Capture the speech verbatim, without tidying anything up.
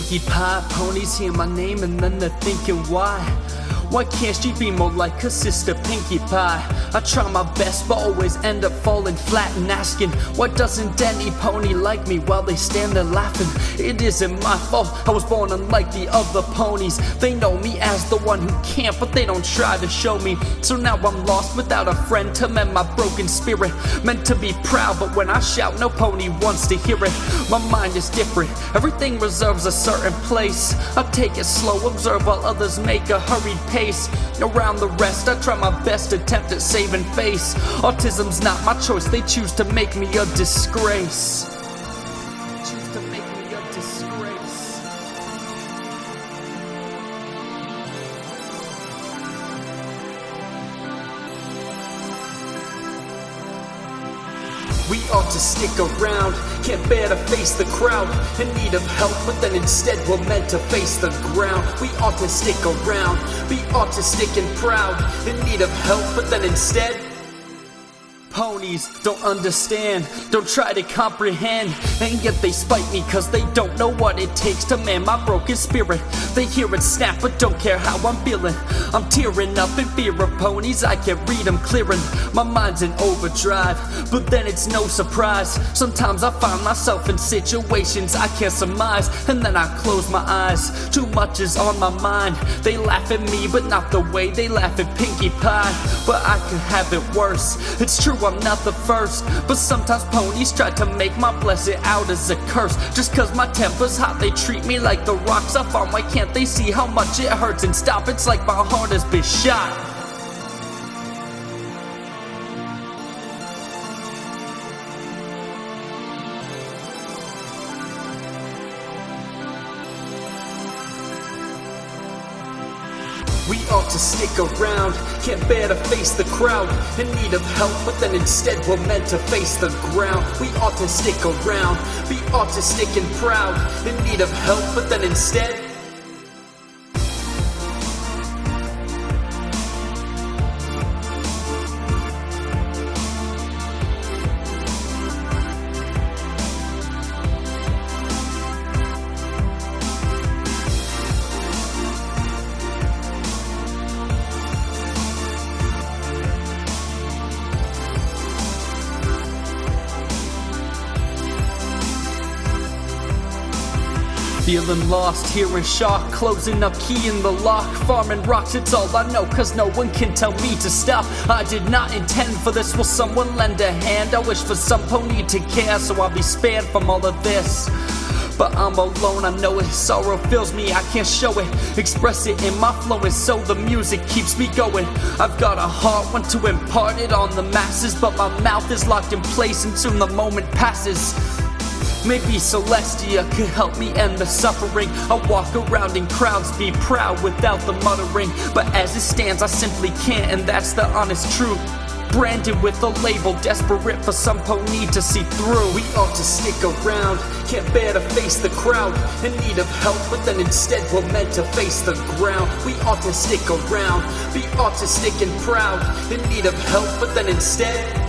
Pinkie Pie. Ponies hear my name and then they're thinking why? Why can't she be more like her sister Pinkie Pie? I try my best but always end up falling flat and asking, why doesn't any pony like me while they stand there laughing? It isn't my fault, I was born unlike the other ponies. They know me as the one who can't, but they don't try to show me. So now I'm lost without a friend to mend my broken spirit. Meant to be proud, but when I shout, no pony wants to hear it. My mind is different, everything reserves a certain place. I take it slow, observe while others make a hurried pace. Around the rest, I try my best, attempt at saving face. Autism's not my choice, they choose to make me a disgrace. Choose to make me a disgrace. We ought to stick around, can't bear to face the crowd, in need of help, but then instead we're meant to face the ground. We ought to stick around, be autistic and proud, in need of help, but then instead ponies don't understand, don't try to comprehend, and yet they spite me cause they don't know what it takes to man my broken spirit. They hear it snap but don't care how I'm feeling. I'm tearing up in fear of ponies, I can't read them clearing. My mind's in overdrive, but then it's no surprise. Sometimes I find myself in situations I can't surmise, and then I close my eyes. Too much is on my mind. They laugh at me but not the way they laugh at Pinkie Pie. But I could have it worse, it's true I'm not the first, but sometimes ponies try to make my blessing out as a curse. Just cause my temper's hot, they treat me like the rocks I found. Why can't they see how much it hurts and stop? It's like my heart has been shot. We ought to stick around, can't bear to face the crowd, in need of help, but then instead we're meant to face the ground. We ought to stick around, be autistic and proud, in need of help, but then instead feeling lost, hearing shock, closing up, key in the lock. Farming rocks, it's all I know, cause no one can tell me to stop. I did not intend for this, will someone lend a hand? I wish for some pony to care, so I'll be spared from all of this. But I'm alone, I know it, sorrow fills me, I can't show it. Express it in my flow, and so the music keeps me going. I've got a heart, want to impart it on the masses, but my mouth is locked in place, and soon the moment passes. Maybe Celestia could help me end the suffering. I walk around in crowds, be proud without the muttering. But as it stands, I simply can't, and that's the honest truth. Branded with a label, desperate for some pony to see through. We ought to stick around, can't bear to face the crowd, in need of help, but then instead we're meant to face the ground. We ought to stick around, be autistic and proud, in need of help, but then instead